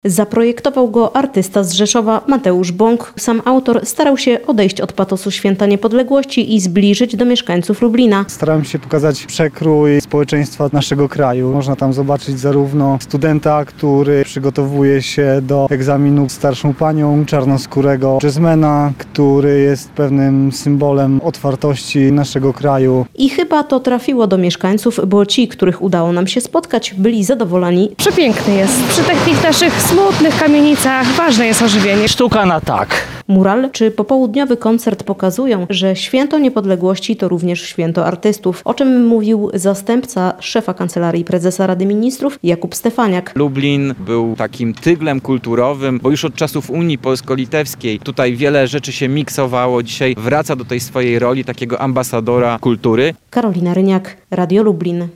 Zaprojektował go artysta z Rzeszowa Mateusz Bąk. Sam autor starał się odejść od patosu Święta Niepodległości i zbliżyć do mieszkańców Lublina. Starałem się pokazać przekrój społeczeństwa naszego kraju. Można tam zobaczyć zarówno studenta, który przygotowuje się do egzaminu z starszą panią, czarnoskórego jazzmana, który jest pewnym symbolem otwartości naszego kraju. I chyba to trafiło do mieszkańców, bo ci, których udało nam się spotkać, byli zadowoleni. Przepiękny jest. Przy takich naszych smutnych kamienicach ważne jest ożywienie. Sztuka na tak. Mural czy popołudniowy koncert pokazują, że Święto Niepodległości to również święto artystów, o czym mówił zastępca szefa Kancelarii Prezesa Rady Ministrów Jakub Stefaniak. Lublin był takim tyglem kulturowym, bo już od czasów Unii Polsko-Litewskiej tutaj wiele rzeczy się miksowało. Dzisiaj wraca do tej swojej roli takiego ambasadora kultury. Karolina Ryniak, Radio Lublin.